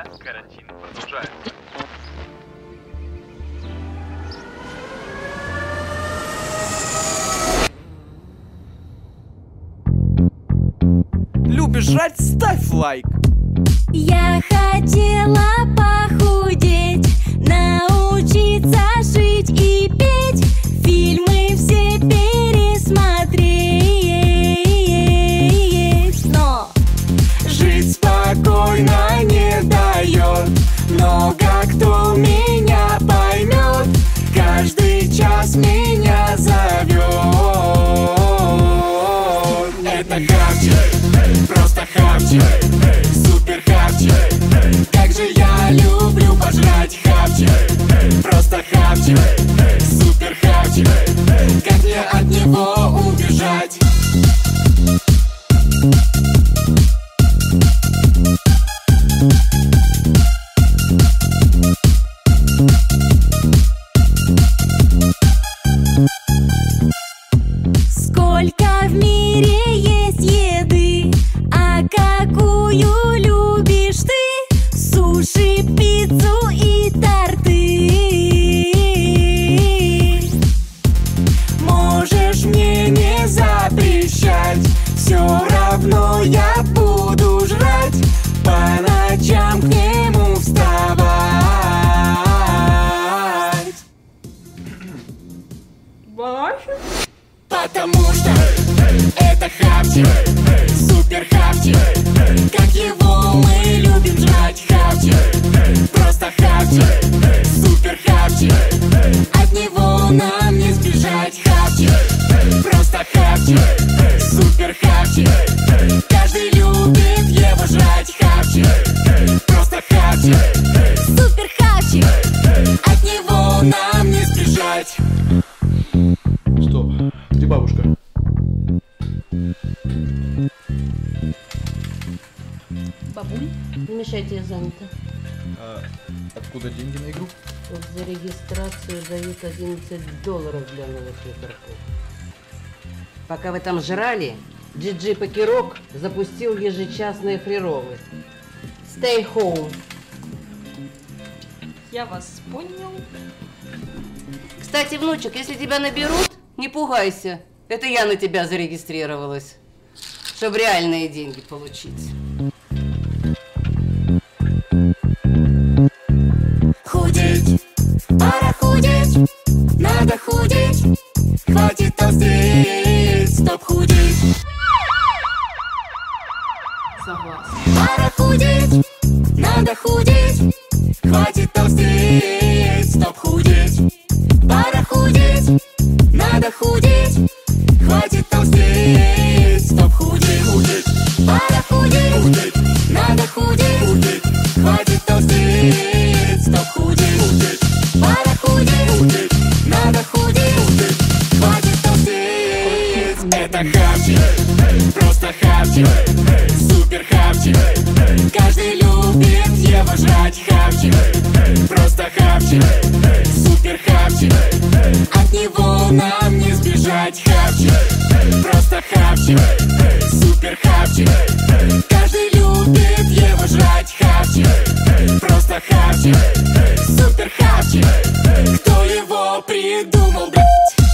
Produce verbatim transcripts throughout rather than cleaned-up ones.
Да, карантин продолжается. Любишь жрать? Ставь лайк! Я хотела похудеть, научиться жить и петь, фильмы все пересмотреть. Но жить спокойно не дает, много кто меня поймет, каждый час меня зовет. Это хавчик, просто хавчик, супер хавчик. Как же я люблю пожрать хавчик, просто хавчик, супер хавчик. Как мне от него убежать? Сколько в мире есть еды, а какую любишь ты? Суши, пиццу и торты. Можешь мне не запрещать, все равно я буду жрать, по ночам к нему вставать. Потому что это хавчик, супер хавчик. Как его мы любим жрать, хавчик, просто хавчик, супер хавчик. От него нам не сбежать, хавчик, просто хавчик, супер хавчик. Каждый любит его жрать, хавчик, просто хавчик, супер хавчик. От него нам не сбежать. Стоп, где бабушка? Бабуль, не мешайте, я занята. А откуда деньги на игру? Вот за регистрацию дают одиннадцать долларов для новых игроков. Пока вы там жрали, Джи-Джи Покерок запустил ежечасные фрировы. Stay home. Я вас понял. Кстати, внучек, если тебя наберут, не пугайся. Это я на тебя зарегистрировалась, чтобы реальные деньги получить. Худеть, пора худеть, надо худеть, хватит толстеть, стоп худеть. Согласна. Пора худеть, надо худеть, хватит толстеть, стоп худеть. Пора худеть, надо худеть, хватит толстеть, стоп худеть, худеть. Пора худеть, худеть, надо худеть, худеть, хватит толстеть, стоп худеть, худеть. Пора худеть, худеть, надо худеть, худеть, хватит толстеть. Это хавчик, просто хавчик, супер хавчик. Каждый любит его жрать, хавчик, просто хавчик, супер хавчик. От него нам не сбежать, хавчик, просто хавчик, супер хавчик. Каждый любит его жрать, хавчик, просто хавчик, супер хавчик. Кто его придумал, блядь?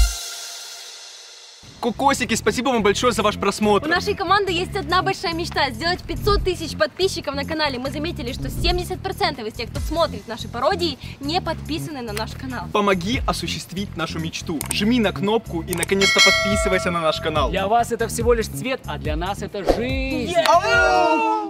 Кокосики, спасибо вам большое за ваш просмотр. У нашей команды есть одна большая мечта – сделать пятьсот тысяч подписчиков на канале. Мы заметили, что семьдесят процентов из тех, кто смотрит наши пародии, не подписаны на наш канал. Помоги осуществить нашу мечту. Жми на кнопку и наконец-то подписывайся на наш канал. Для вас это всего лишь цвет, а для нас это жизнь. Ау!